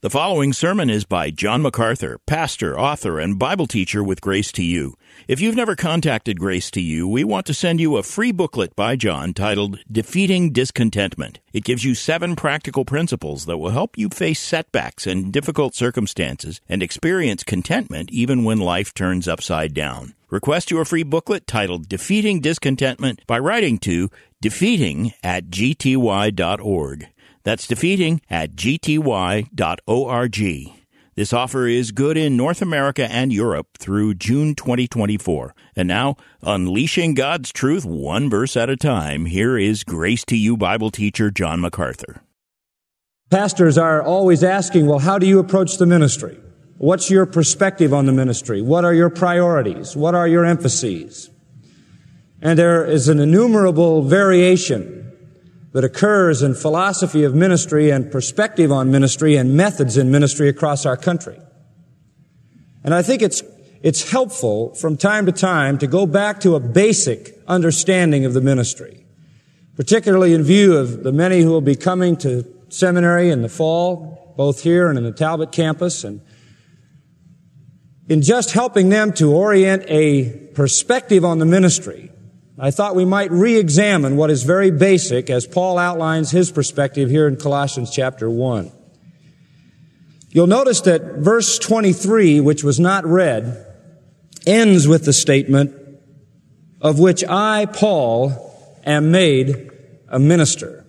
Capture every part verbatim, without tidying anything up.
The following sermon is by John MacArthur, pastor, author, and Bible teacher with Grace to You. If you've never contacted Grace to You, we want to send you a free booklet by John titled Defeating Discontentment. It gives you seven practical principles that will help you face setbacks and difficult circumstances and experience contentment even when life turns upside down. Request your free booklet titled Defeating Discontentment by writing to defeating at g t y dot org. That's defeating at g t y dot org. This offer is good in North America and Europe through June twenty twenty-four. And now, unleashing God's truth one verse at a time, here is Grace to You Bible teacher John MacArthur. Pastors are always asking, well, how do you approach the ministry? What's your perspective on the ministry? What are your priorities? What are your emphases? And there is an innumerable variation that occurs in philosophy of ministry and perspective on ministry and methods in ministry across our country. And I think it's it's helpful from time to time to go back to a basic understanding of the ministry, particularly in view of the many who will be coming to seminary in the fall, both here and in the Talbot campus, and in just helping them to orient a perspective on the ministry. I thought we might re-examine what is very basic as Paul outlines his perspective here in Colossians chapter one. You'll notice that verse twenty-three, which was not read, ends with the statement, of which I, Paul, am made a minister.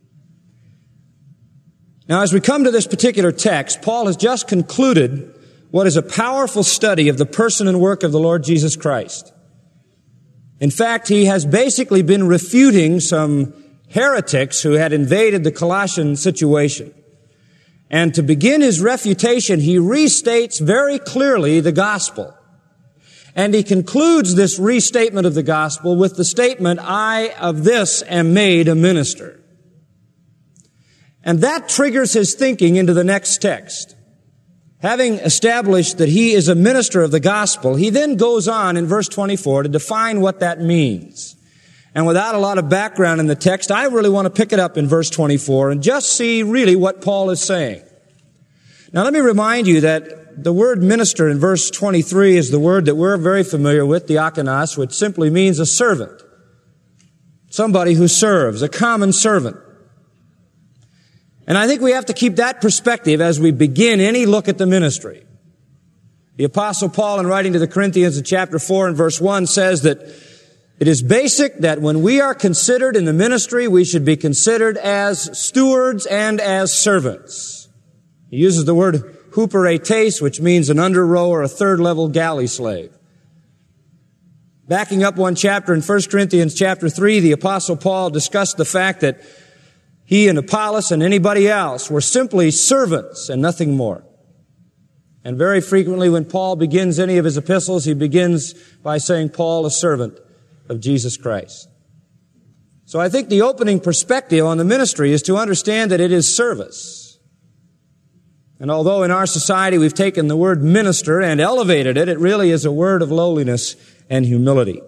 Now, as we come to this particular text, Paul has just concluded what is a powerful study of the person and work of the Lord Jesus Christ. In fact, he has basically been refuting some heretics who had invaded the Colossian situation. And to begin his refutation, he restates very clearly the gospel. And he concludes this restatement of the gospel with the statement, I of this am made a minister. And that triggers his thinking into the next text. Having established that he is a minister of the gospel, he then goes on in verse twenty-four to define what that means. And without a lot of background in the text, I really want to pick it up in verse twenty-four and just see really what Paul is saying. Now let me remind you that the word minister in verse twenty-three is the word that we're very familiar with, diakonos, which simply means a servant. Somebody who serves, a common servant. And I think we have to keep that perspective as we begin any look at the ministry. The Apostle Paul, in writing to the Corinthians in chapter four and verse one, says that it is basic that when we are considered in the ministry, we should be considered as stewards and as servants. He uses the word huperetes, which means an under row or a third level galley slave. Backing up one chapter in First Corinthians chapter three, the Apostle Paul discussed the fact that he and Apollos and anybody else were simply servants and nothing more. And very frequently when Paul begins any of his epistles, he begins by saying, Paul, a servant of Jesus Christ. So I think the opening perspective on the ministry is to understand that it is service. And although in our society we've taken the word minister and elevated it, it really is a word of lowliness and humility.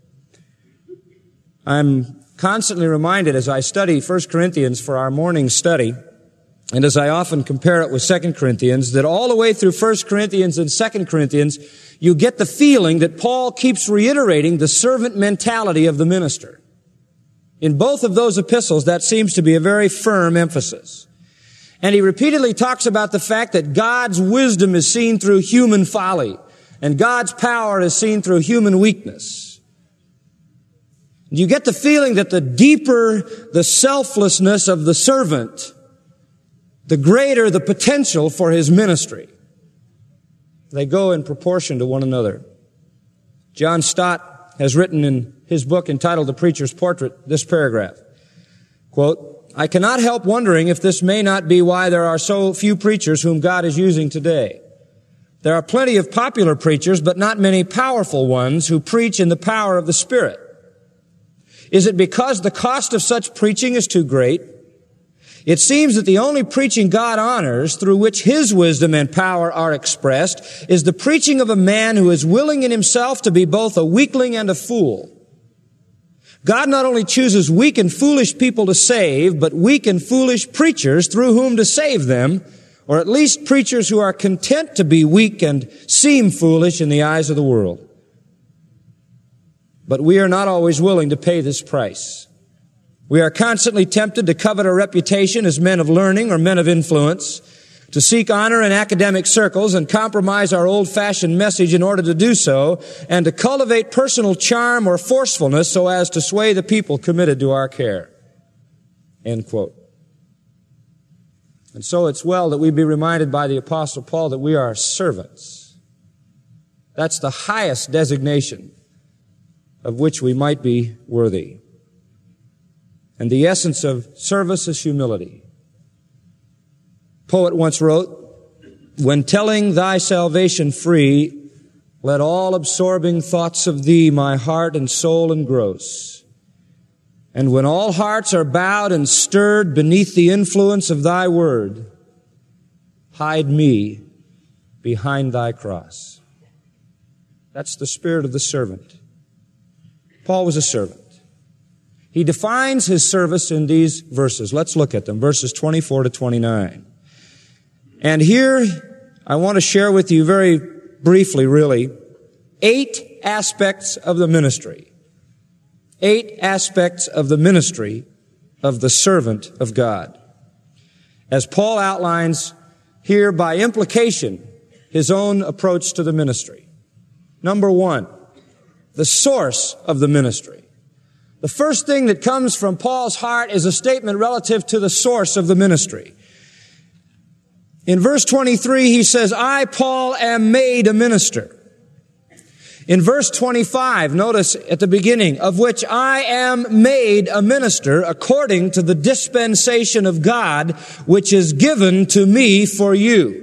I'm constantly reminded as I study First Corinthians for our morning study, and as I often compare it with Second Corinthians, that all the way through First Corinthians and Second Corinthians, you get the feeling that Paul keeps reiterating the servant mentality of the minister. In both of those epistles, that seems to be a very firm emphasis. And he repeatedly talks about the fact that God's wisdom is seen through human folly, and God's power is seen through human weakness. You get the feeling that the deeper the selflessness of the servant, the greater the potential for his ministry. They go in proportion to one another. John Stott has written in his book entitled The Preacher's Portrait this paragraph. Quote, I cannot help wondering if this may not be why there are so few preachers whom God is using today. There are plenty of popular preachers, but not many powerful ones who preach in the power of the Spirit. Is it because the cost of such preaching is too great? It seems that the only preaching God honors, through which His wisdom and power are expressed, is the preaching of a man who is willing in himself to be both a weakling and a fool. God not only chooses weak and foolish people to save, but weak and foolish preachers through whom to save them, or at least preachers who are content to be weak and seem foolish in the eyes of the world. But we are not always willing to pay this price. We are constantly tempted to covet a reputation as men of learning or men of influence, to seek honor in academic circles and compromise our old-fashioned message in order to do so, and to cultivate personal charm or forcefulness so as to sway the people committed to our care. End quote. And so it's well that we be reminded by the Apostle Paul that we are servants. That's the highest designation of which we might be worthy. And the essence of service is humility. Poet once wrote, "When telling thy salvation free, let all absorbing thoughts of thee my heart and soul engross. And when all hearts are bowed and stirred beneath the influence of thy word, hide me behind thy cross." That's the spirit of the servant. Paul was a servant. He defines his service in these verses. Let's look at them, verses twenty-four to twenty-nine. And here, I want to share with you very briefly, really, eight aspects of the ministry. Eight aspects of the ministry of the servant of God. As Paul outlines here by implication, his own approach to the ministry. Number one, the source of the ministry. The first thing that comes from Paul's heart is a statement relative to the source of the ministry. In verse twenty-three, he says, "I, Paul, am made a minister." In verse twenty-five, notice at the beginning, "of which I am made a minister according to the dispensation of God, which is given to me for you."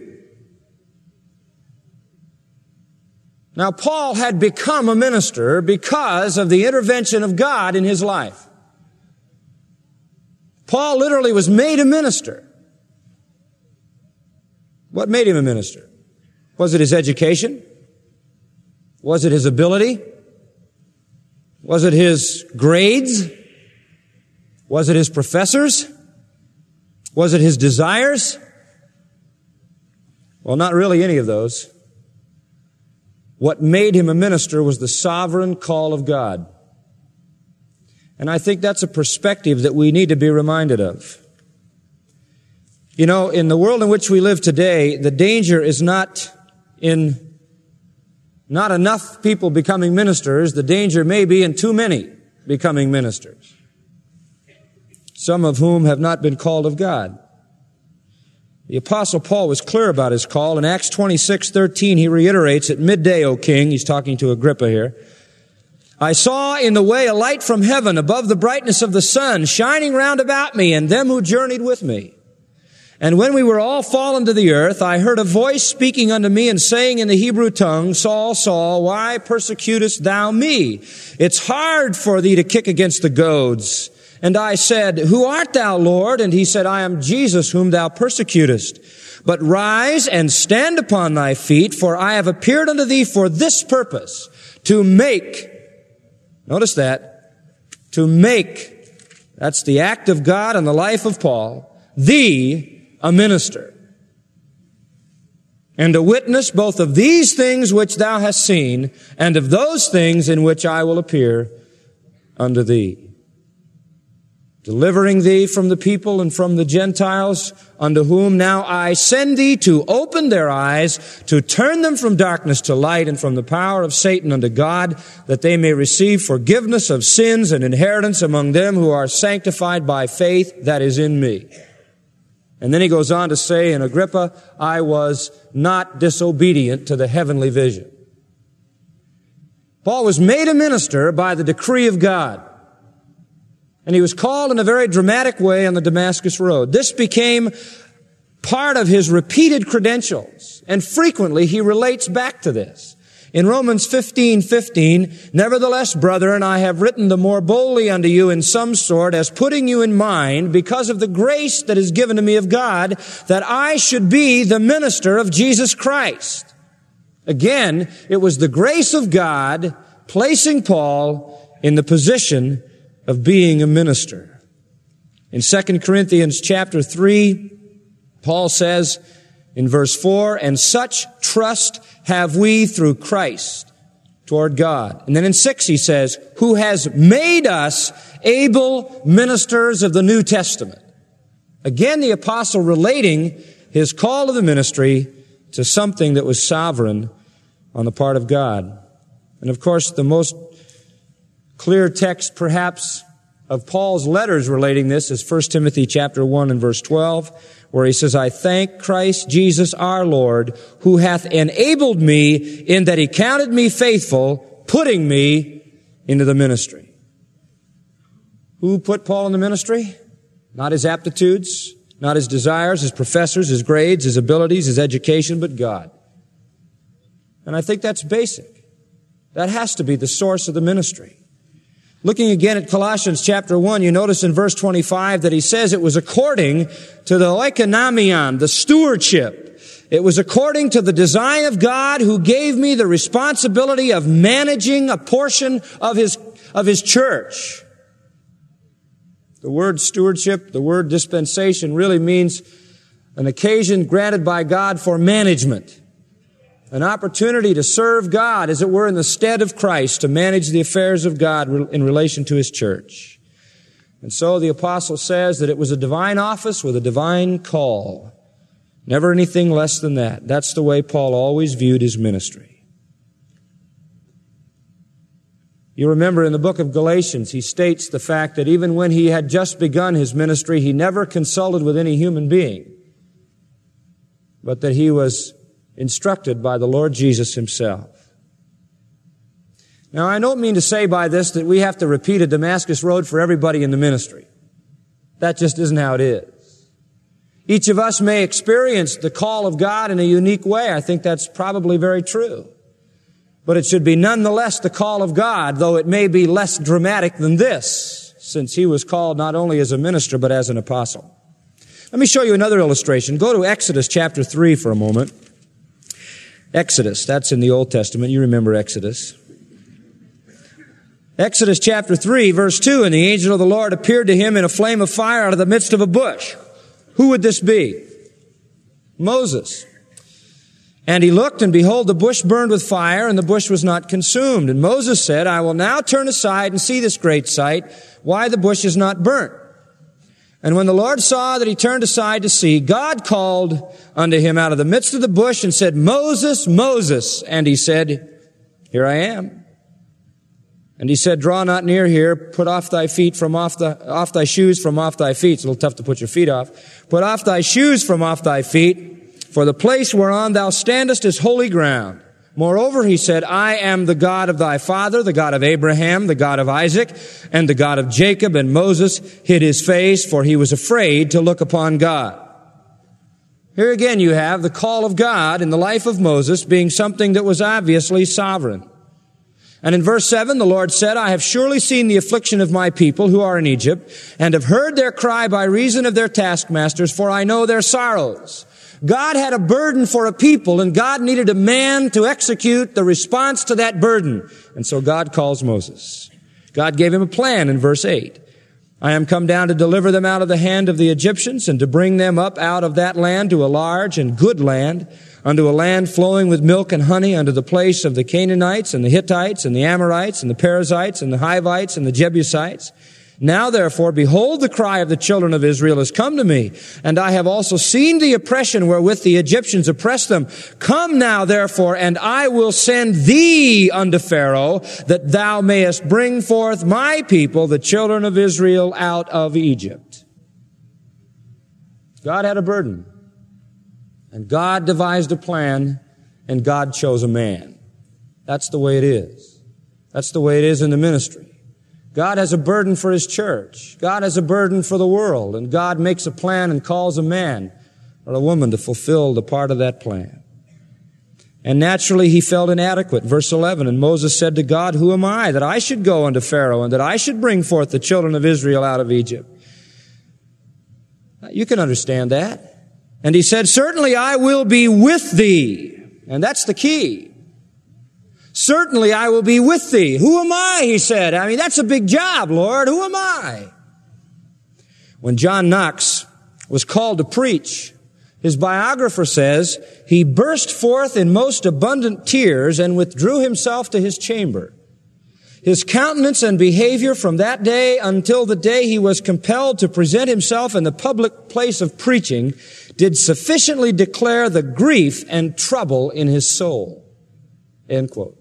Now, Paul had become a minister because of the intervention of God in his life. Paul literally was made a minister. What made him a minister? Was it his education? Was it his ability? Was it his grades? Was it his professors? Was it his desires? Well, not really any of those. What made him a minister was the sovereign call of God. And I think that's a perspective that we need to be reminded of. You know, in the world in which we live today, the danger is not in not enough people becoming ministers. The danger may be in too many becoming ministers, some of whom have not been called of God. The Apostle Paul was clear about his call. In Acts twenty-six thirteen, he reiterates, "At midday, O king," he's talking to Agrippa here, "I saw in the way a light from heaven above the brightness of the sun, shining round about me and them who journeyed with me. And when we were all fallen to the earth, I heard a voice speaking unto me and saying in the Hebrew tongue, Saul, Saul, why persecutest thou me? It's hard for thee to kick against the goads. And I said, Who art thou, Lord? And he said, I am Jesus whom thou persecutest. But rise and stand upon thy feet, for I have appeared unto thee for this purpose, to make, notice that, to make, that's the act of God in the life of Paul, thee a minister, and a witness both of these things which thou hast seen, and of those things in which I will appear unto thee, delivering thee from the people and from the Gentiles, unto whom now I send thee to open their eyes, to turn them from darkness to light, and from the power of Satan unto God, that they may receive forgiveness of sins and inheritance among them who are sanctified by faith that is in me. And then he goes on to say, in Agrippa, I was not disobedient to the heavenly vision. Paul was made a minister by the decree of God. And he was called in a very dramatic way on the Damascus Road. This became part of his repeated credentials. And frequently he relates back to this. In Romans fifteen fifteen, nevertheless, brethren, I have written the more boldly unto you in some sort, as putting you in mind, because of the grace that is given to me of God, that I should be the minister of Jesus Christ. Again, it was the grace of God placing Paul in the position of being a minister. In Second Corinthians chapter three, Paul says, in verse four, and such trust have we through Christ toward God. And then in six he says, who has made us able ministers of the New Testament. Again, the apostle relating his call to the ministry to something that was sovereign on the part of God. And of course, the most clear text perhaps of Paul's letters relating this is First Timothy chapter one and verse twelve, where he says, I thank Christ Jesus our Lord, who hath enabled me in that he counted me faithful, putting me into the ministry. Who put Paul in the ministry? Not his aptitudes, not his desires, his professors, his grades, his abilities, his education, but God. And I think that's basic. That has to be the source of the ministry. Looking again at Colossians chapter one, you notice in verse twenty-five that he says it was according to the oikonomion, the stewardship. It was according to the design of God who gave me the responsibility of managing a portion of his, of his church. The word stewardship, the word dispensation really means an occasion granted by God for management. An opportunity to serve God, as it were, in the stead of Christ, to manage the affairs of God in relation to his church. And so the apostle says that it was a divine office with a divine call. Never anything less than that. That's the way Paul always viewed his ministry. You remember in the book of Galatians, he states the fact that even when he had just begun his ministry, he never consulted with any human being, but that he was instructed by the Lord Jesus himself. Now, I don't mean to say by this that we have to repeat a Damascus Road for everybody in the ministry. That just isn't how it is. Each of us may experience the call of God in a unique way. I think that's probably very true. But it should be nonetheless the call of God, though it may be less dramatic than this, since he was called not only as a minister, but as an apostle. Let me show you another illustration. Go to Exodus chapter three for a moment. Exodus, that's in the Old Testament. You remember Exodus. Exodus chapter three, verse two, and the angel of the Lord appeared to him in a flame of fire out of the midst of a bush. Who would this be? Moses. And he looked, and behold, the bush burned with fire, and the bush was not consumed. And Moses said, I will now turn aside and see this great sight, why the bush is not burnt. And when the Lord saw that he turned aside to see, God called unto him out of the midst of the bush and said, Moses, Moses. And he said, Here I am. And he said, Draw not near here, put off thy feet from off the, off thy shoes from off thy feet. It's a little tough to put your feet off. Put off thy shoes from off thy feet, for the place whereon thou standest is holy ground. Moreover, he said, I am the God of thy father, the God of Abraham, the God of Isaac, and the God of Jacob. And Moses hid his face, for he was afraid to look upon God. Here again you have the call of God in the life of Moses being something that was obviously sovereign. And in verse seven, the Lord said, I have surely seen the affliction of my people who are in Egypt, and have heard their cry by reason of their taskmasters, for I know their sorrows. God had a burden for a people, and God needed a man to execute the response to that burden. And so God calls Moses. God gave him a plan in verse eight. I am come down to deliver them out of the hand of the Egyptians, and to bring them up out of that land to a large and good land, unto a land flowing with milk and honey, unto the place of the Canaanites and the Hittites and the Amorites and the Perizzites and the Hivites and the Jebusites. Now therefore, behold, the cry of the children of Israel has come to me, and I have also seen the oppression wherewith the Egyptians oppressed them. Come now therefore, and I will send thee unto Pharaoh, that thou mayest bring forth my people, the children of Israel, out of Egypt. God had a burden, and God devised a plan, and God chose a man. That's the way it is. That's the way it is in the ministry. God has a burden for his church. God has a burden for the world. And God makes a plan and calls a man or a woman to fulfill the part of that plan. And naturally he felt inadequate. Verse eleven, and Moses said to God, Who am I that I should go unto Pharaoh and that I should bring forth the children of Israel out of Egypt? You can understand that. And he said, Certainly I will be with thee. And that's the key. Certainly I will be with thee. Who am I? He said. I mean, that's a big job, Lord. Who am I? When John Knox was called to preach, His biographer says, he burst forth in most abundant tears and withdrew himself to his chamber. His countenance and behavior from that day until the day he was compelled to present himself in the public place of preaching did sufficiently declare the grief and trouble in his soul. End quote.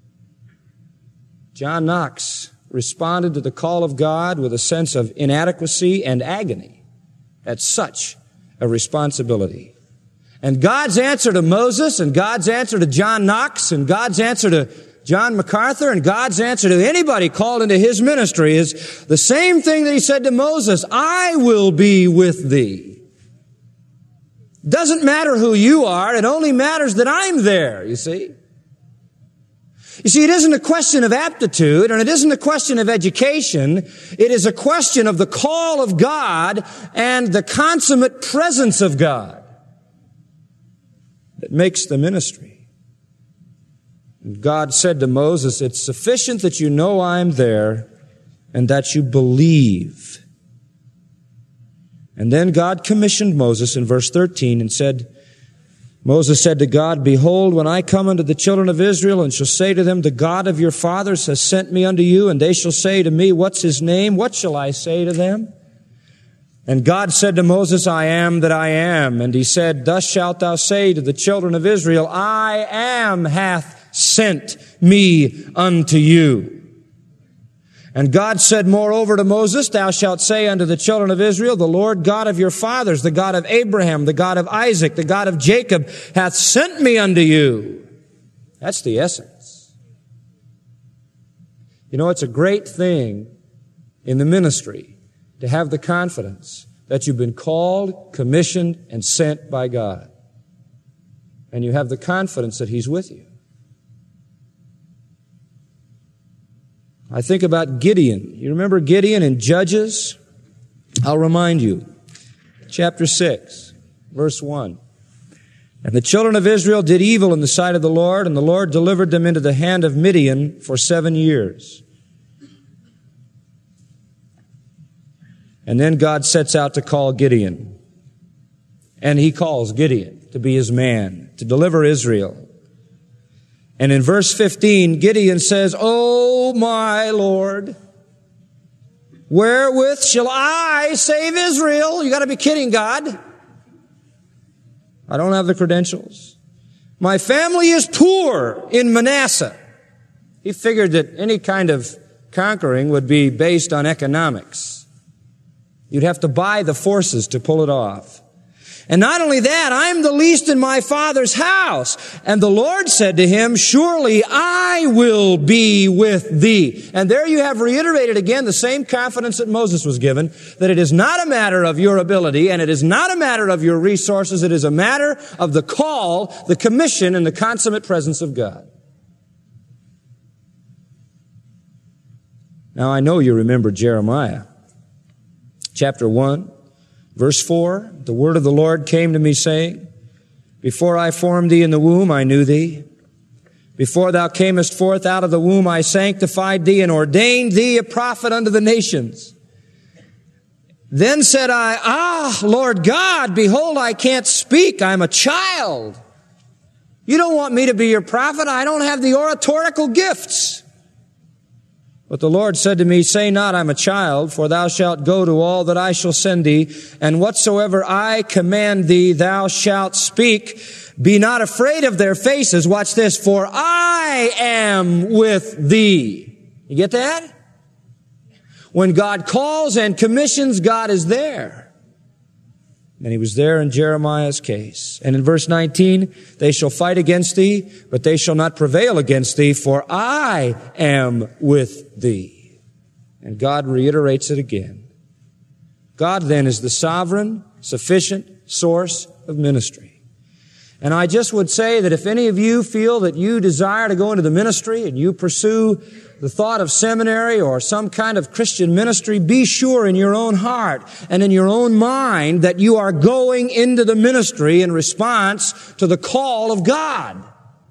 John Knox responded to the call of God with a sense of inadequacy and agony at such a responsibility. And God's answer to Moses and God's answer to John Knox and God's answer to John MacArthur and God's answer to anybody called into his ministry is the same thing that he said to Moses, I will be with thee. Doesn't matter who you are, it only matters that I'm there, you see. You see, it isn't a question of aptitude and it isn't a question of education. It is a question of the call of God and the consummate presence of God that makes the ministry. And God said to Moses, it's sufficient that you know I'm there and that you believe. And then God commissioned Moses in verse thirteen and said, Moses said to God, behold, when I come unto the children of Israel and shall say to them, the God of your fathers has sent me unto you, and they shall say to me, what's his name? What shall I say to them? And God said to Moses, I am that I am. And he said, thus shalt thou say to the children of Israel, I am hath sent me unto you. And God said moreover to Moses, thou shalt say unto the children of Israel, the Lord God of your fathers, the God of Abraham, the God of Isaac, the God of Jacob, hath sent me unto you. That's the essence. You know, it's a great thing in the ministry to have the confidence that you've been called, commissioned, and sent by God. And you have the confidence that He's with you. I think about Gideon. You remember Gideon in Judges? I'll remind you. Chapter six, verse one. And the children of Israel did evil in the sight of the Lord, and the Lord delivered them into the hand of Midian for seven years. And then God sets out to call Gideon. And He calls Gideon to be His man, to deliver Israel. And in verse fifteen, Gideon says, O my Lord, wherewith shall I save Israel? You got to be kidding, God. I don't have the credentials. My family is poor in Manasseh. He figured that any kind of conquering would be based on economics. You'd have to buy the forces to pull it off. And not only that, I'm the least in my father's house. And the Lord said to him, surely I will be with thee. And there you have reiterated again the same confidence that Moses was given, that it is not a matter of your ability and it is not a matter of your resources. It is a matter of the call, the commission, and the consummate presence of God. Now I know you remember Jeremiah. Chapter one. Verse four, the word of the Lord came to me saying, before I formed thee in the womb, I knew thee. Before thou camest forth out of the womb, I sanctified thee and ordained thee a prophet unto the nations. Then said I, ah, Lord God, behold, I can't speak. I'm a child. You don't want me to be your prophet. I don't have the oratorical gifts. But the Lord said to me, say not, I'm a child, for thou shalt go to all that I shall send thee, and whatsoever I command thee, thou shalt speak. Be not afraid of their faces. Watch this. For I am with thee. You get that? When God calls and commissions, God is there. And He was there in Jeremiah's case. And in verse nineteen, they shall fight against thee, but they shall not prevail against thee, for I am with thee. And God reiterates it again. God then is the sovereign, sufficient source of ministry. And I just would say that if any of you feel that you desire to go into the ministry and you pursue the thought of seminary or some kind of Christian ministry, be sure in your own heart and in your own mind that you are going into the ministry in response to the call of God.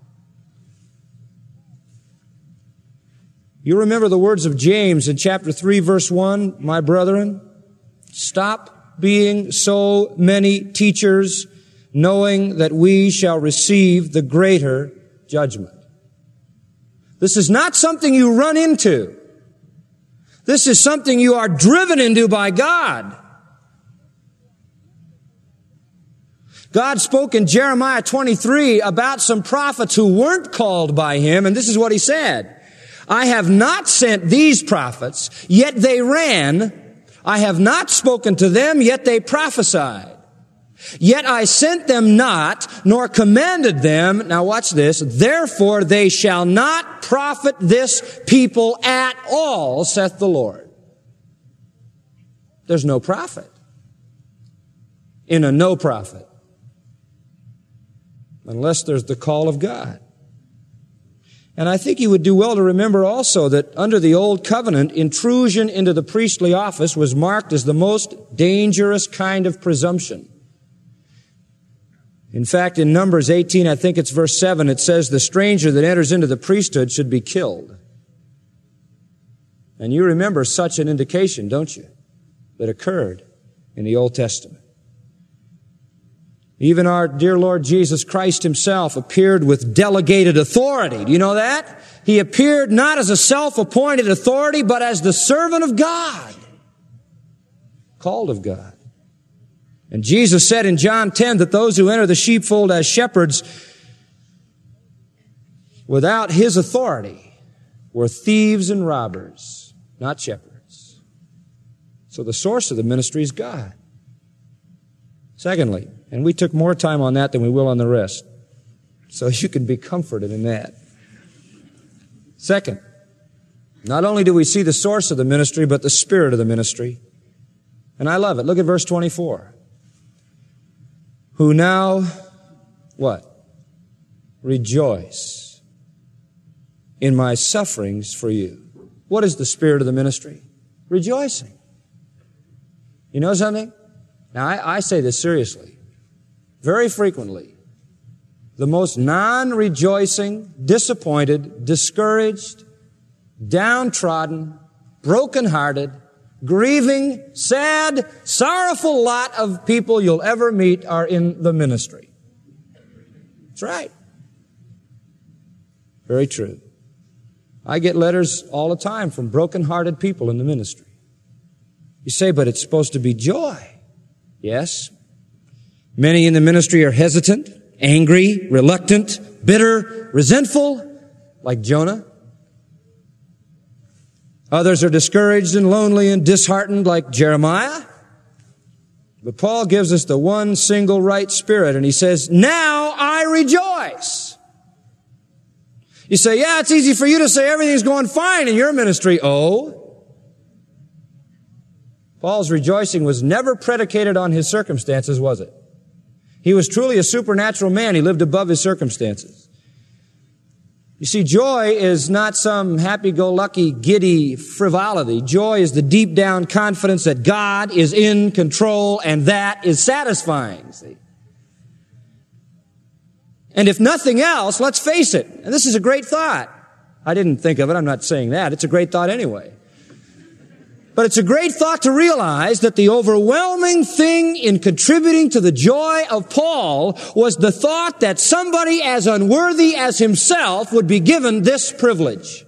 You remember the words of James in chapter three, verse one, my brethren, stop being so many teachers knowing that we shall receive the greater judgment. This is not something you run into. This is something you are driven into by God. God spoke in Jeremiah twenty-three about some prophets who weren't called by Him, and this is what He said. I have not sent these prophets, yet they ran. I have not spoken to them, yet they prophesied. Yet I sent them not, nor commanded them. Now watch this. Therefore they shall not profit this people at all, saith the Lord. There's no profit in a no profit unless there's the call of God. And I think you would do well to remember also that under the Old Covenant, intrusion into the priestly office was marked as the most dangerous kind of presumption. In fact, in Numbers eighteen, I think it's verse seven, it says, the stranger that enters into the priesthood should be killed. And you remember such an indication, don't you, that occurred in the Old Testament. Even our dear Lord Jesus Christ Himself appeared with delegated authority. Do you know that? He appeared not as a self-appointed authority, but as the servant of God, called of God. And Jesus said in John ten that those who enter the sheepfold as shepherds without His authority were thieves and robbers, not shepherds. So the source of the ministry is God. Secondly, and we took more time on that than we will on the rest, so you can be comforted in that. Second, not only do we see the source of the ministry, but the spirit of the ministry. And I love it. Look at verse twenty-four. Who now, what? Rejoice in my sufferings for you. What is the spirit of the ministry? Rejoicing. You know something? Now, I, I say this seriously. Very frequently, the most non-rejoicing, disappointed, discouraged, downtrodden, broken-hearted, grieving, sad, sorrowful lot of people you'll ever meet are in the ministry. That's right. Very true. I get letters all the time from broken-hearted people in the ministry. You say, but it's supposed to be joy. Yes. Many in the ministry are hesitant, angry, reluctant, bitter, resentful, like Jonah. Others are discouraged and lonely and disheartened, like Jeremiah. But Paul gives us the one single right spirit, and he says, now I rejoice. You say, yeah, it's easy for you to say everything's going fine in your ministry. Oh. Paul's rejoicing was never predicated on his circumstances, was it? He was truly a supernatural man. He lived above his circumstances. You see, joy is not some happy-go-lucky, giddy frivolity. Joy is the deep down confidence that God is in control and that is satisfying, see? And if nothing else, let's face it, and this is a great thought. I didn't think of it. I'm not saying that. It's a great thought anyway. But it's a great thought to realize that the overwhelming thing in contributing to the joy of Paul was the thought that somebody as unworthy as himself would be given this privilege.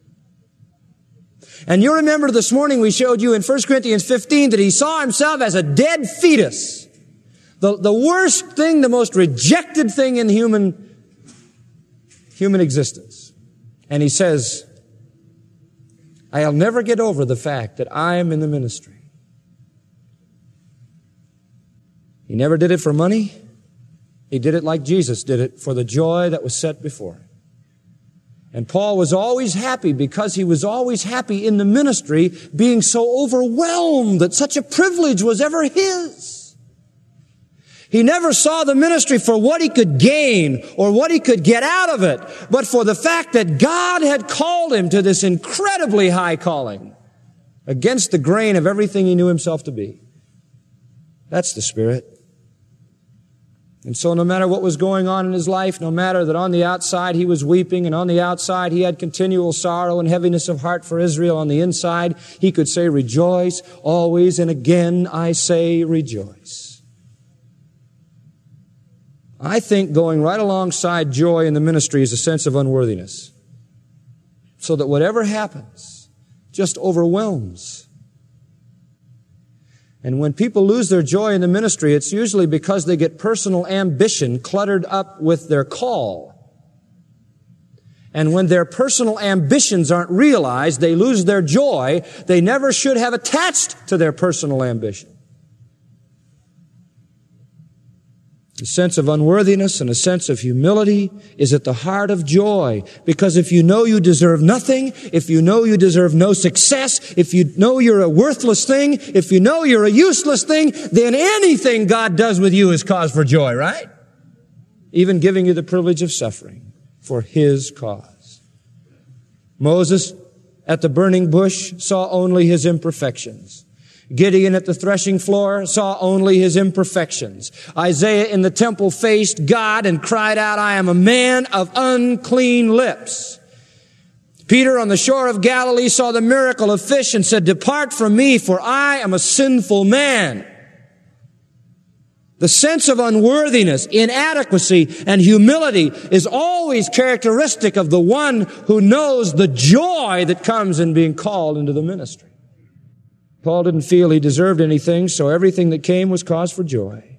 And you remember this morning we showed you in First Corinthians fifteen that he saw himself as a dead fetus. The, the worst thing, the most rejected thing in human, human existence. And he says, I'll never get over the fact that I am in the ministry. He never did it for money. He did it like Jesus did it, for the joy that was set before him. And Paul was always happy because he was always happy in the ministry, being so overwhelmed that such a privilege was ever his. He never saw the ministry for what he could gain or what he could get out of it, but for the fact that God had called him to this incredibly high calling against the grain of everything he knew himself to be. That's the spirit. And so no matter what was going on in his life, no matter that on the outside he was weeping and on the outside he had continual sorrow and heaviness of heart for Israel, on the inside he could say, rejoice always, and again I say rejoice. I think going right alongside joy in the ministry is a sense of unworthiness. So that whatever happens just overwhelms. And when people lose their joy in the ministry, it's usually because they get personal ambition cluttered up with their call. And when their personal ambitions aren't realized, they lose their joy they never should have attached to their personal ambition. A sense of unworthiness and a sense of humility is at the heart of joy. Because if you know you deserve nothing, if you know you deserve no success, if you know you're a worthless thing, if you know you're a useless thing, then anything God does with you is cause for joy, right? Even giving you the privilege of suffering for His cause. Moses at the burning bush saw only his imperfections. Gideon at the threshing floor saw only his imperfections. Isaiah in the temple faced God and cried out, I am a man of unclean lips. Peter on the shore of Galilee saw the miracle of fish and said, depart from me, for I am a sinful man. The sense of unworthiness, inadequacy, and humility is always characteristic of the one who knows the joy that comes in being called into the ministry. Paul didn't feel he deserved anything, so everything that came was cause for joy.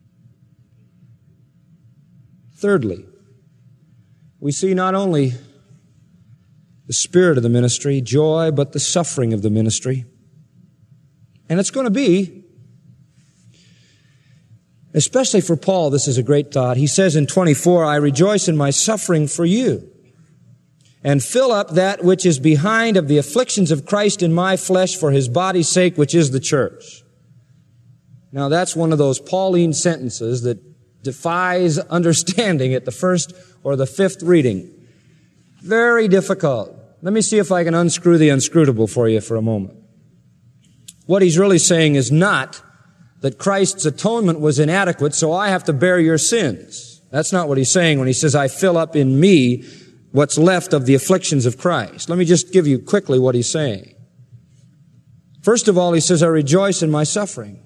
Thirdly, we see not only the spirit of the ministry, joy, but the suffering of the ministry. And it's going to be, especially for Paul, this is a great thought. He says in twenty-four, I rejoice in my suffering for you, and fill up that which is behind of the afflictions of Christ in my flesh for His body's sake, which is the church. Now that's one of those Pauline sentences that defies understanding at the first or the fifth reading. Very difficult. Let me see if I can unscrew the unscrutable for you for a moment. What he's really saying is not that Christ's atonement was inadequate, so I have to bear your sins. That's not what he's saying when he says, I fill up in me what's left of the afflictions of Christ. Let me just give you quickly what he's saying. First of all, he says, I rejoice in my suffering.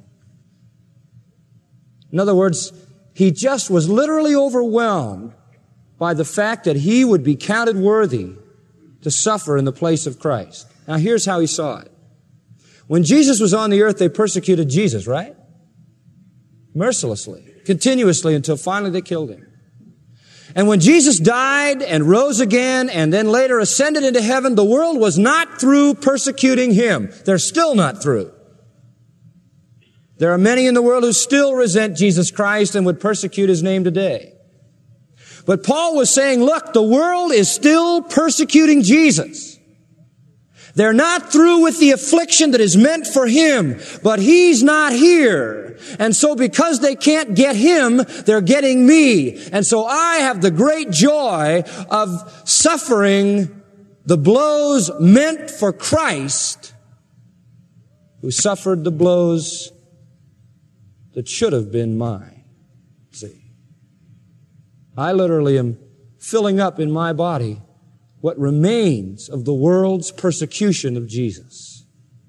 In other words, he just was literally overwhelmed by the fact that he would be counted worthy to suffer in the place of Christ. Now, here's how he saw it. When Jesus was on the earth, they persecuted Jesus, right? Mercilessly, continuously, until finally they killed him. And when Jesus died and rose again and then later ascended into heaven, the world was not through persecuting Him. They're still not through. There are many in the world who still resent Jesus Christ and would persecute His name today. But Paul was saying, look, the world is still persecuting Jesus. They're not through with the affliction that is meant for Him, but He's not here. And so because they can't get Him, they're getting me. And so I have the great joy of suffering the blows meant for Christ, who suffered the blows that should have been mine. See, I literally am filling up in my body what remains of the world's persecution of Jesus.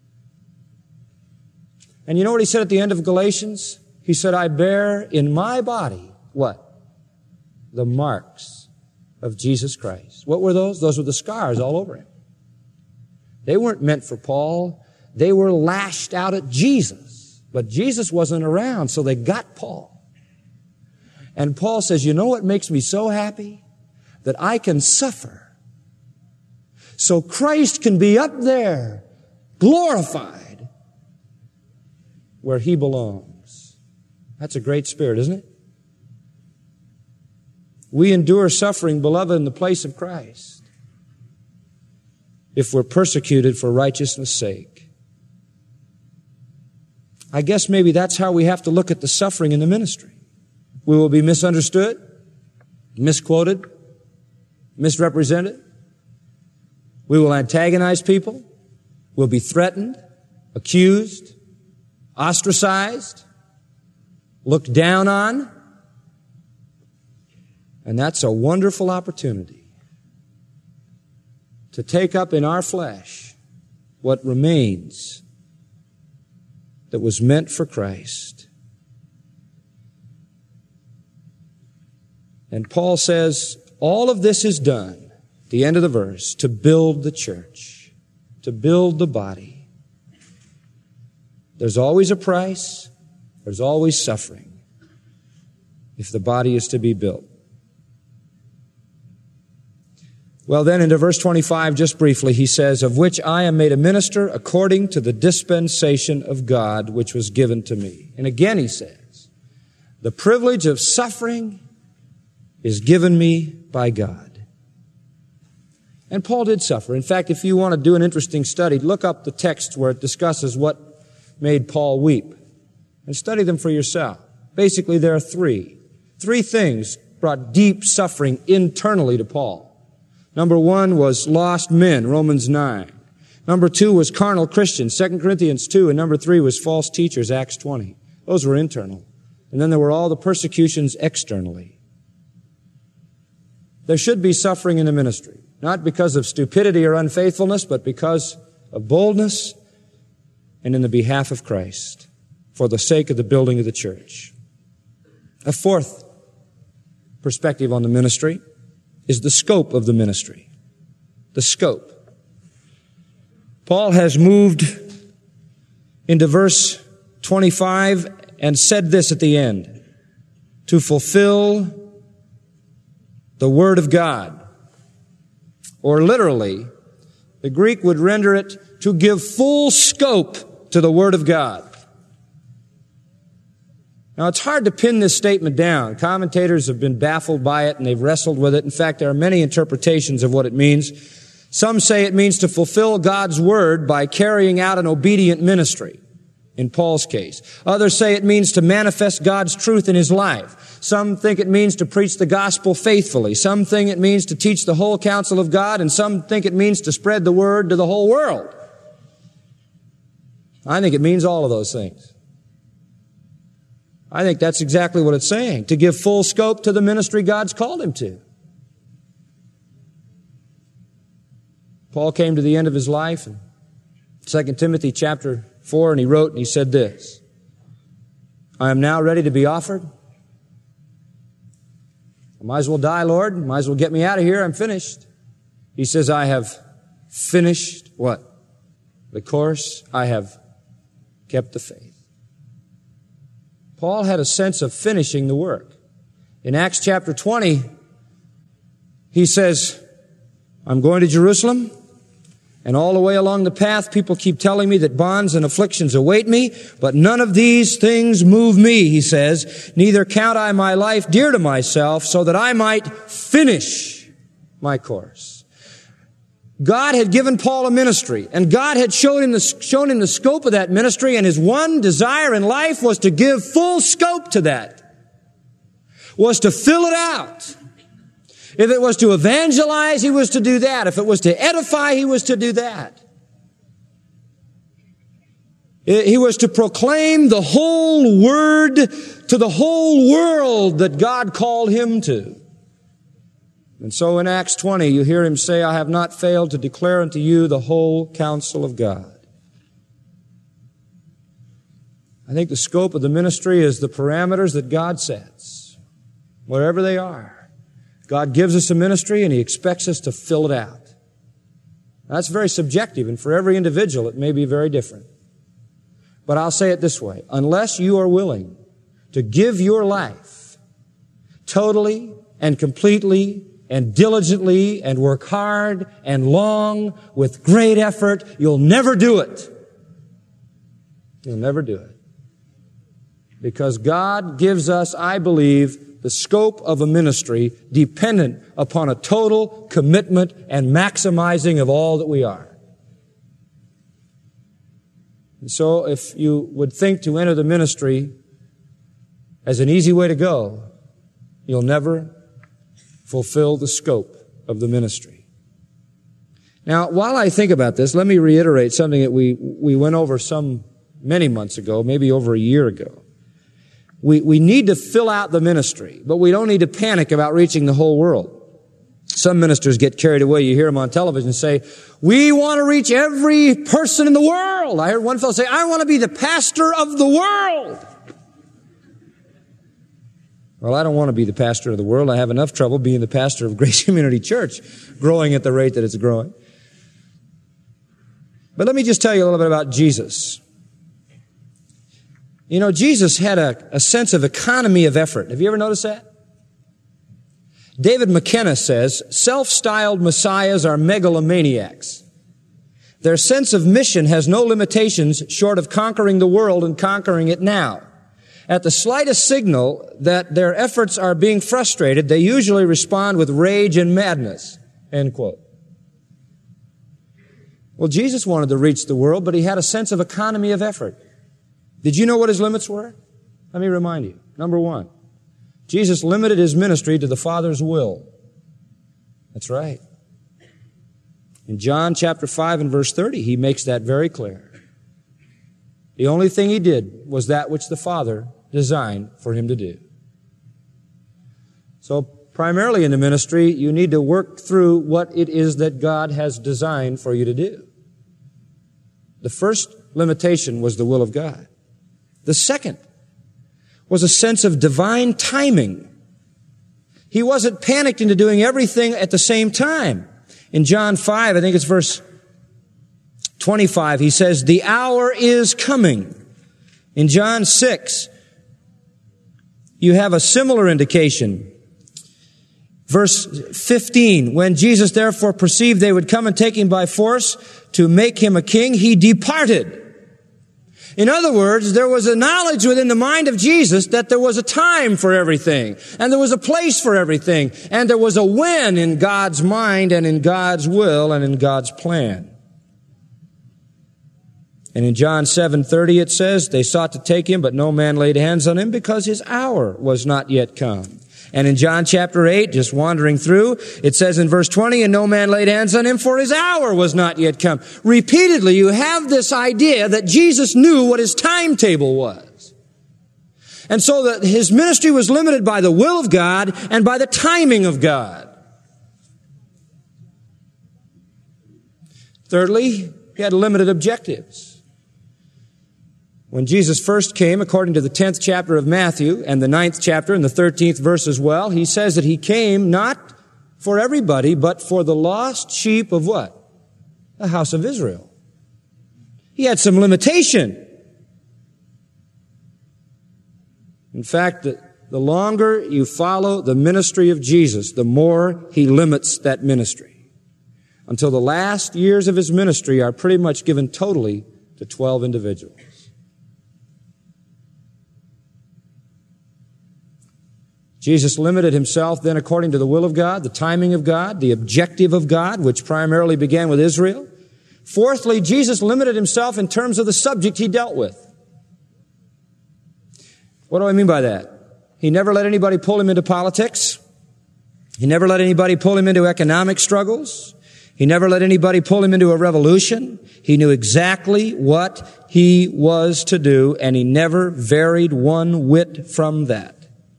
And you know what he said at the end of Galatians? He said, I bear in my body, what? The marks of Jesus Christ. What were those? Those were the scars all over Him. They weren't meant for Paul. They were lashed out at Jesus. But Jesus wasn't around, so they got Paul. And Paul says, you know what makes me so happy? That I can suffer so Christ can be up there, glorified, where He belongs. That's a great spirit, isn't it? We endure suffering, beloved, in the place of Christ, if we're persecuted for righteousness' sake. I guess maybe that's how we have to look at the suffering in the ministry. We will be misunderstood, misquoted, misrepresented. We will antagonize people. We'll be threatened, accused, ostracized, looked down on. And that's a wonderful opportunity to take up in our flesh what remains that was meant for Christ. And Paul says, all of this is done, at the end of the verse, to build the church, to build the body. There's always a price. There's always suffering if the body is to be built. Well, then into verse twenty-five, just briefly, he says, of which I am made a minister according to the dispensation of God, which was given to me. And again he says, the privilege of suffering is given me by God. And Paul did suffer. In fact, if you want to do an interesting study, look up the text where it discusses what made Paul weep and study them for yourself. Basically, there are three. Three things brought deep suffering internally to Paul. Number one was lost men, Romans nine. Number two was carnal Christians, Second Corinthians two. And number three was false teachers, Acts twenty. Those were internal. And then there were all the persecutions externally. There should be suffering in the ministry, not because of stupidity or unfaithfulness, but because of boldness and in the behalf of Christ, for the sake of the building of the church. A fourth perspective on the ministry is the scope of the ministry. The scope. Paul has moved into verse twenty-five and said this at the end, to fulfill the Word of God. Or literally, the Greek would render it to give full scope to the Word of God. Now, it's hard to pin this statement down. Commentators have been baffled by it and they've wrestled with it. In fact, there are many interpretations of what it means. Some say it means to fulfill God's Word by carrying out an obedient ministry, in Paul's case. Others say it means to manifest God's truth in his life. Some think it means to preach the gospel faithfully. Some think it means to teach the whole counsel of God, and some think it means to spread the Word to the whole world. I think it means all of those things. I think that's exactly what it's saying, to give full scope to the ministry God's called him to. Paul came to the end of his life in Second Timothy chapter four, and he wrote and he said this, I am now ready to be offered. I might as well die, Lord. Might as well get me out of here. I'm finished. He says, I have finished what? The course. I have kept the faith. Paul had a sense of finishing the work. In Acts chapter twenty, he says, I'm going to Jerusalem, and all the way along the path, people keep telling me that bonds and afflictions await me, but none of these things move me, he says. Neither count I my life dear to myself, so that I might finish my course. God had given Paul a ministry, and God had shown him the, shown him the scope of that ministry, and his one desire in life was to give full scope to that, was to fill it out. If it was to evangelize, he was to do that. If it was to edify, he was to do that. He was to proclaim the whole word to the whole world that God called him to. And so in Acts twenty, you hear him say, I have not failed to declare unto you the whole counsel of God. I think the scope of the ministry is the parameters that God sets, wherever they are. God gives us a ministry and he expects us to fill it out. That's very subjective, and for every individual it may be very different. But I'll say it this way, unless you are willing to give your life totally and completely and diligently and work hard and long with great effort, you'll never do it. You'll never do it. Because God gives us, I believe, the scope of a ministry dependent upon a total commitment and maximizing of all that we are. And so if you would think to enter the ministry as an easy way to go, you'll never fulfill the scope of the ministry. Now, while I think about this, let me reiterate something that we, we went over some many months ago, maybe over a year ago. We, we need to fill out the ministry, but we don't need to panic about reaching the whole world. Some ministers get carried away. You hear them on television say, we want to reach every person in the world. I heard one fellow say, I want to be the pastor of the world. Well, I don't want to be the pastor of the world. I have enough trouble being the pastor of Grace Community Church, growing at the rate that it's growing. But let me just tell you a little bit about Jesus. You know, Jesus had a, a sense of economy of effort. Have you ever noticed that? David McKenna says, self-styled messiahs are megalomaniacs. Their sense of mission has no limitations short of conquering the world and conquering it now. At the slightest signal that their efforts are being frustrated, they usually respond with rage and madness. End quote. Well, Jesus wanted to reach the world, but he had a sense of economy of effort. Did you know what his limits were? Let me remind you. Number one, Jesus limited his ministry to the Father's will. That's right. In John chapter five and verse thirty, he makes that very clear. The only thing he did was that which the Father designed for him to do. So primarily in the ministry, you need to work through what it is that God has designed for you to do. The first limitation was the will of God. The second was a sense of divine timing. He wasn't panicked into doing everything at the same time. In John five, I think it's verse twenty-five, he says, the hour is coming. In John six, you have a similar indication. Verse fifteen, when Jesus therefore perceived they would come and take him by force to make him a king, he departed. In other words, there was a knowledge within the mind of Jesus that there was a time for everything, and there was a place for everything, and there was a when in God's mind and in God's will and in God's plan. And in John seven thirty it says, they sought to take him, but no man laid hands on him because his hour was not yet come. And in John chapter eight, just wandering through, it says in verse twenty, and no man laid hands on him, for his hour was not yet come. Repeatedly, you have this idea that Jesus knew what his timetable was. And so that his ministry was limited by the will of God and by the timing of God. Thirdly, he had limited objectives. When Jesus first came, according to the tenth chapter of Matthew and the ninth chapter and the thirteenth verse as well, he says that he came not for everybody, but for the lost sheep of what? The house of Israel. He had some limitation. In fact, the, the longer you follow the ministry of Jesus, the more he limits that ministry. Until the last years of his ministry are pretty much given totally to twelve individuals. Jesus limited himself then according to the will of God, the timing of God, the objective of God, which primarily began with Israel. Fourthly, Jesus limited himself in terms of the subject he dealt with. What do I mean by that? He never let anybody pull him into politics. He never let anybody pull him into economic struggles. He never let anybody pull him into a revolution. He knew exactly what he was to do, and he never varied one whit from that.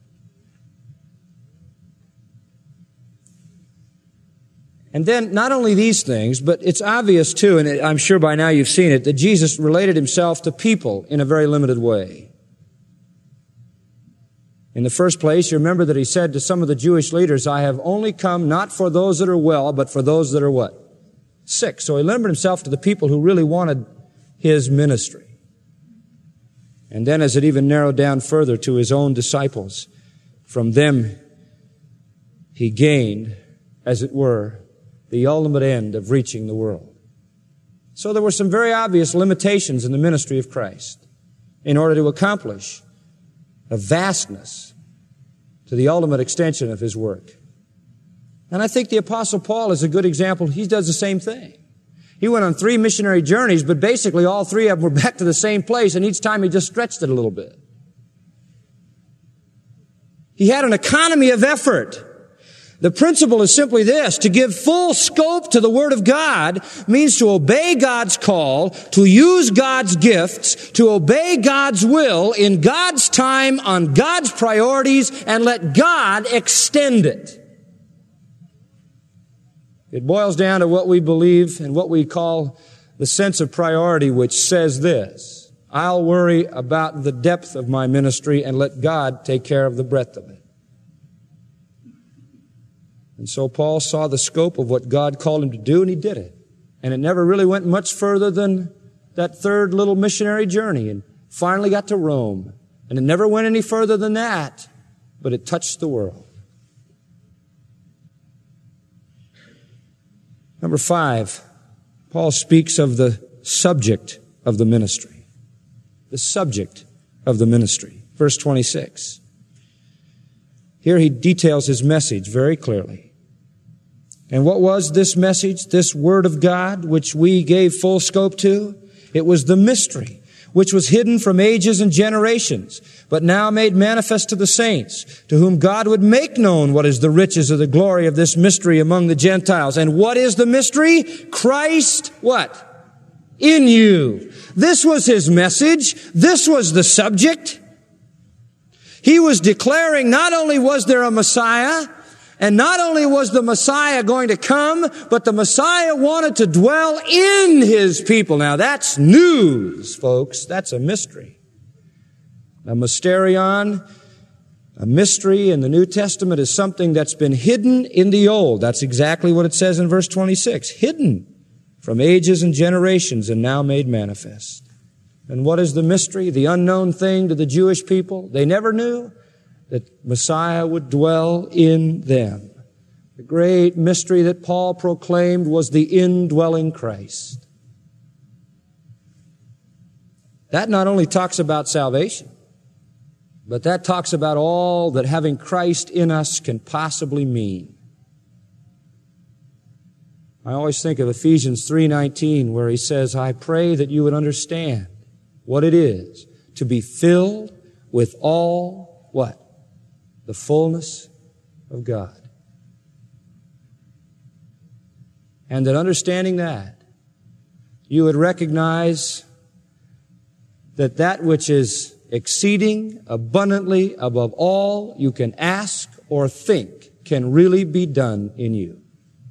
And then, not only these things, but it's obvious too, and I'm sure by now you've seen it, that Jesus related himself to people in a very limited way. In the first place, you remember that he said to some of the Jewish leaders, I have only come not for those that are well, but for those that are what? Sick. So he limited himself to the people who really wanted his ministry. And then as it even narrowed down further to his own disciples, from them he gained, as it were, the ultimate end of reaching the world. So there were some very obvious limitations in the ministry of Christ in order to accomplish a vastness to the ultimate extension of his work. And I think the Apostle Paul is a good example. He does the same thing. He went on three missionary journeys, but basically all three of them were back to the same place, and each time he just stretched it a little bit. He had an economy of effort. The principle is simply this: to give full scope to the Word of God means to obey God's call, to use God's gifts, to obey God's will in God's time, on God's priorities, and let God extend it. It boils down to what we believe and what we call the sense of priority, which says this: I'll worry about the depth of my ministry and let God take care of the breadth of it. And so Paul saw the scope of what God called him to do, and he did it. And it never really went much further than that third little missionary journey, and finally got to Rome. And it never went any further than that, but it touched the world. Number five, Paul speaks of the subject of the ministry. The subject of the ministry. Verse twenty-six. Here he details his message very clearly. And what was this message, this Word of God, which we gave full scope to? It was the mystery, which was hidden from ages and generations, but now made manifest to the saints, to whom God would make known what is the riches of the glory of this mystery among the Gentiles. And what is the mystery? Christ, what? In you. This was his message. This was the subject. He was declaring not only was there a Messiah, and not only was the Messiah going to come, but the Messiah wanted to dwell in his people. Now that's news, folks. That's a mystery. A mysterion, a mystery in the New Testament is something that's been hidden in the Old. That's exactly what it says in verse twenty-six. Hidden from ages and generations and now made manifest. And what is the mystery? The unknown thing to the Jewish people. They never knew that Messiah would dwell in them. The great mystery that Paul proclaimed was the indwelling Christ. That not only talks about salvation, but that talks about all that having Christ in us can possibly mean. I always think of Ephesians three nineteen, where he says, I pray that you would understand what it is to be filled with all, what? The fullness of God. And that understanding that, you would recognize that that which is exceeding abundantly above all you can ask or think can really be done in you.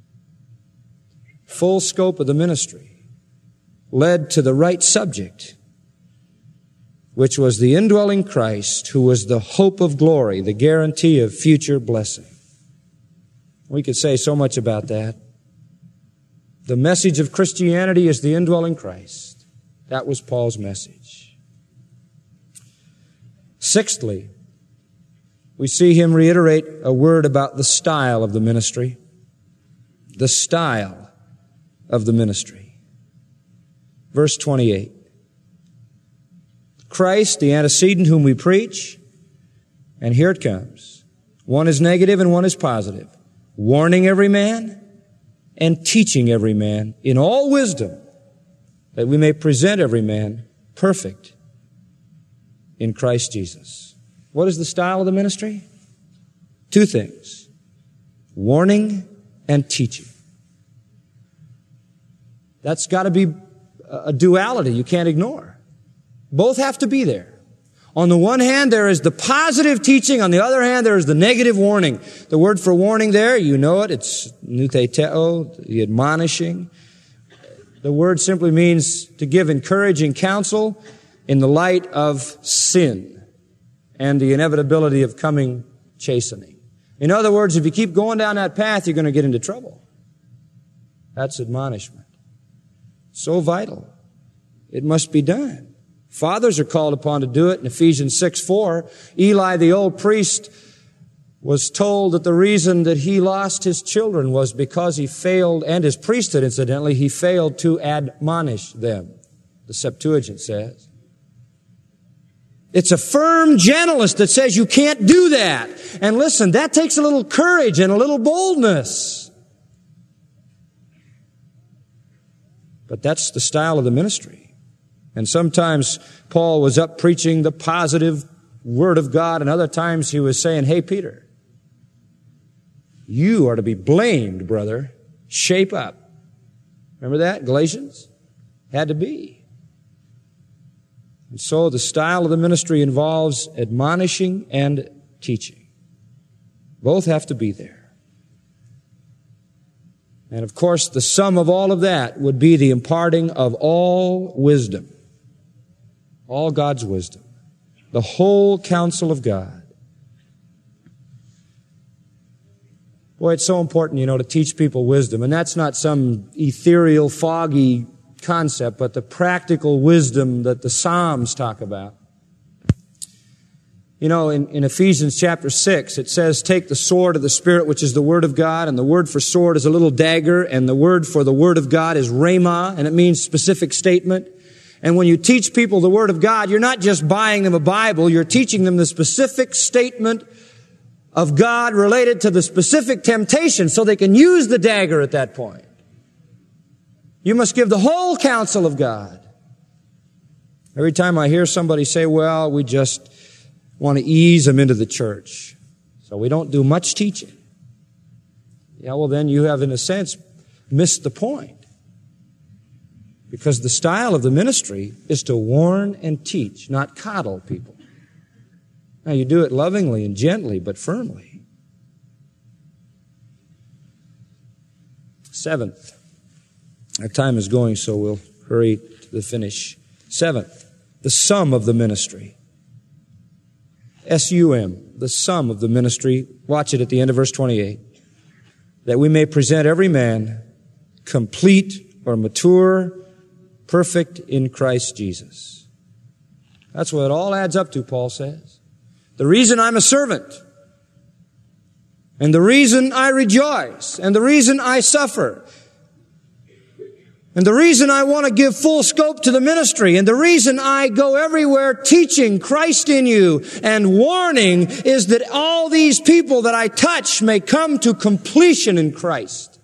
Full scope of the ministry led to the right subject, which was the indwelling Christ, who was the hope of glory, the guarantee of future blessing. We could say so much about that. The message of Christianity is the indwelling Christ. That was Paul's message. Sixthly, we see him reiterate a word about the style of the ministry. The style of the ministry. Verse twenty-eight. Christ, the antecedent whom we preach, and here it comes. One is negative and one is positive. Warning every man and teaching every man in all wisdom, that we may present every man perfect in Christ Jesus. What is the style of the ministry? Two things. Warning and teaching. That's got to be a duality you can't ignore. Both have to be there. On the one hand, there is the positive teaching. On the other hand, there is the negative warning. The word for warning there, you know it. It's nutheteo, the admonishing. The word simply means to give encouraging counsel in the light of sin and the inevitability of coming chastening. In other words, if you keep going down that path, you're going to get into trouble. That's admonishment. So vital. It must be done. Fathers are called upon to do it. In Ephesians six four, Eli, the old priest, was told that the reason that he lost his children was because he failed, and his priesthood, incidentally, he failed to admonish them. The Septuagint says. It's a firm gentleness that says you can't do that. And listen, that takes a little courage and a little boldness. But that's the style of the ministry. And sometimes Paul was up preaching the positive Word of God, and other times he was saying, hey, Peter, you are to be blamed, brother. Shape up. Remember that? Galatians? Had to be. And so the style of the ministry involves admonishing and teaching. Both have to be there. And of course, the sum of all of that would be the imparting of all wisdom. All God's wisdom. The whole counsel of God. Boy, it's so important, you know, to teach people wisdom. And that's not some ethereal, foggy concept, but the practical wisdom that the Psalms talk about. You know, in, in Ephesians chapter six, it says, take the sword of the Spirit, which is the Word of God, and the word for sword is a little dagger, and the word for the Word of God is rhema, and it means specific statement. And when you teach people the Word of God, you're not just buying them a Bible, you're teaching them the specific statement of God related to the specific temptation so they can use the dagger at that point. You must give the whole counsel of God. Every time I hear somebody say, well, we just want to ease them into the church, so we don't do much teaching. Yeah, well then you have, in a sense, missed the point. Because the style of the ministry is to warn and teach, not coddle people. Now, you do it lovingly and gently, but firmly. Seventh. Our time is going, so we'll hurry to the finish. Seventh, the sum of the ministry. S U M, the sum of the ministry. Watch it at the end of verse twenty-eight. That we may present every man complete or mature, perfect in Christ Jesus. That's what it all adds up to, Paul says. The reason I'm a servant, and the reason I rejoice, and the reason I suffer, and the reason I want to give full scope to the ministry, and the reason I go everywhere teaching Christ in you and warning is that all these people that I touch may come to completion in Christ.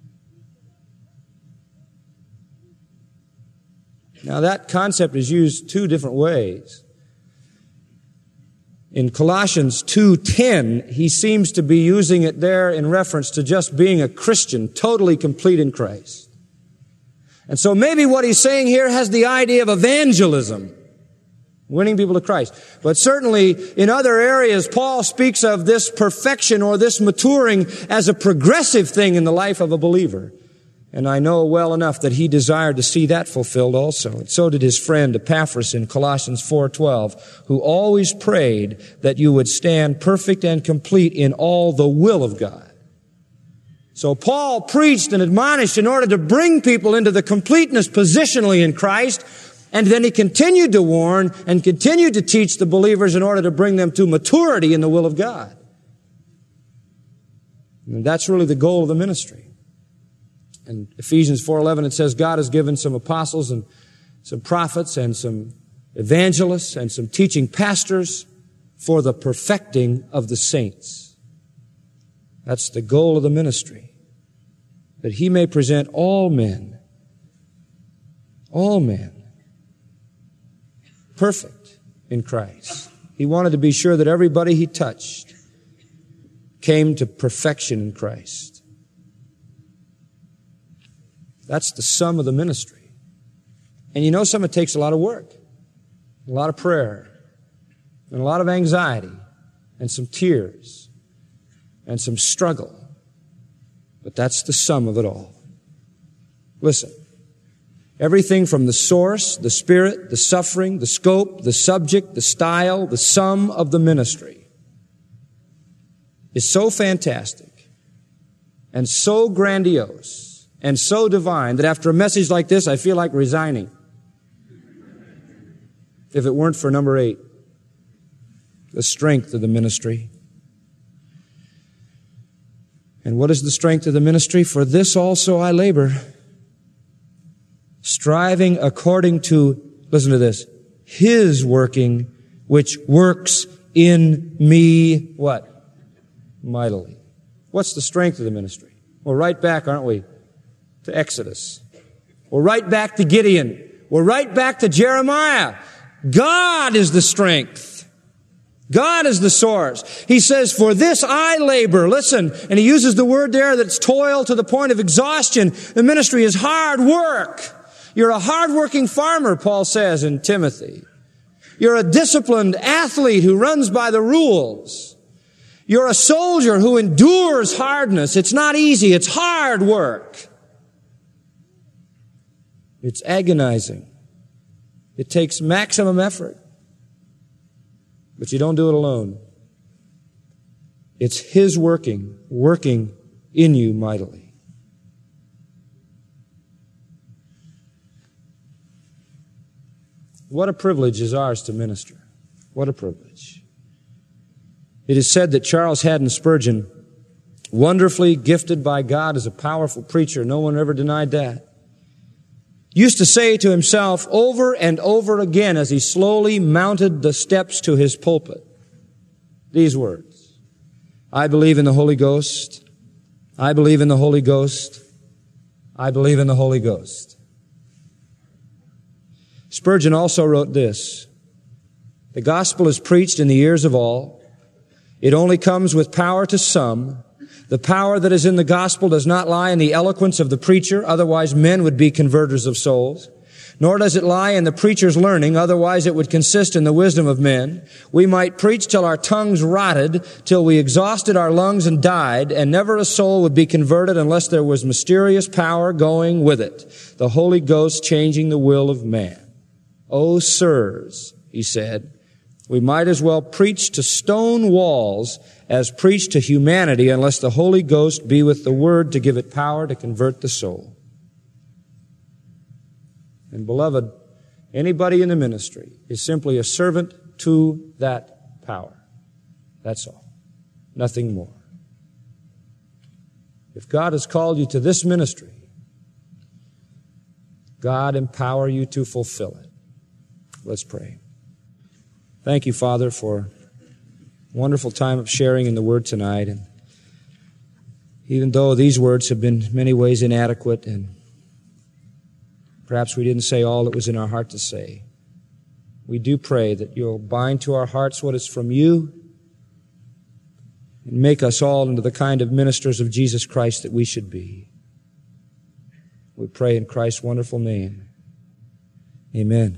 Now that concept is used two different ways. In Colossians two ten, he seems to be using it there in reference to just being a Christian, totally complete in Christ. And so maybe what he's saying here has the idea of evangelism, winning people to Christ. But certainly in other areas, Paul speaks of this perfection or this maturing as a progressive thing in the life of a believer. And I know well enough that he desired to see that fulfilled also. And so did his friend Epaphras in Colossians four twelve, who always prayed that you would stand perfect and complete in all the will of God. So Paul preached and admonished in order to bring people into the completeness positionally in Christ, and then he continued to warn and continued to teach the believers in order to bring them to maturity in the will of God. And that's really the goal of the ministry. In Ephesians four eleven, it says God has given some apostles and some prophets and some evangelists and some teaching pastors for the perfecting of the saints. That's the goal of the ministry. That he may present all men, all men, perfect in Christ. He wanted to be sure that everybody he touched came to perfection in Christ. That's the sum of the ministry. And you know, some of it takes a lot of work, a lot of prayer, and a lot of anxiety, and some tears, and some struggle. But that's the sum of it all. Listen, everything from the source, the spirit, the suffering, the scope, the subject, the style, the sum of the ministry is so fantastic and so grandiose and so divine that after a message like this, I feel like resigning. If it weren't for number eight, the strength of the ministry. And what is the strength of the ministry? For this also I labor, striving according to, listen to this, His working, which works in me, what? Mightily. What's the strength of the ministry? We're right back, aren't we, to Exodus. We're right back to Gideon. We're right back to Jeremiah. God is the strength. God is the source. He says, for this I labor. Listen, and he uses the word there that's toil to the point of exhaustion. The ministry is hard work. You're a hard-working farmer, Paul says in Timothy. You're a disciplined athlete who runs by the rules. You're a soldier who endures hardness. It's not easy. It's hard work. It's agonizing. It takes maximum effort. But you don't do it alone. It's His working, working in you mightily. What a privilege is ours to minister. What a privilege. It is said that Charles Haddon Spurgeon, wonderfully gifted by God as a powerful preacher, no one ever denied that, used to say to himself over and over again as he slowly mounted the steps to his pulpit, these words: I believe in the Holy Ghost. I believe in the Holy Ghost. I believe in the Holy Ghost. Spurgeon also wrote this: the gospel is preached in the ears of all. It only comes with power to some. The power that is in the gospel does not lie in the eloquence of the preacher, otherwise men would be converters of souls. Nor does it lie in the preacher's learning, otherwise it would consist in the wisdom of men. We might preach till our tongues rotted, till we exhausted our lungs and died, and never a soul would be converted unless there was mysterious power going with it, the Holy Ghost changing the will of man. Oh, sirs, he said, we might as well preach to stone walls as preach to humanity unless the Holy Ghost be with the Word to give it power to convert the soul. And beloved, anybody in the ministry is simply a servant to that power. That's all. Nothing more. If God has called you to this ministry, God empower you to fulfill it. Let's pray. Thank you, Father, for a wonderful time of sharing in the Word tonight. And even though these words have been in many ways inadequate and perhaps we didn't say all that was in our heart to say, we do pray that you'll bind to our hearts what is from you and make us all into the kind of ministers of Jesus Christ that we should be. We pray in Christ's wonderful name. Amen.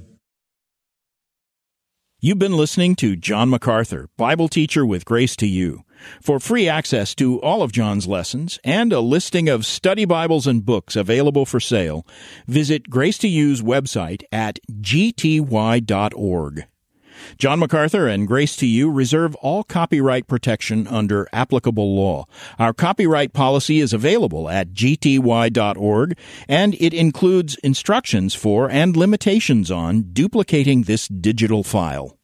You've been listening to John MacArthur, Bible teacher with Grace to You. For free access to all of John's lessons and a listing of study Bibles and books available for sale, visit Grace to You's website at g t y dot org. John MacArthur and Grace to You reserve all copyright protection under applicable law. Our copyright policy is available at g t y dot org, and it includes instructions for and limitations on duplicating this digital file.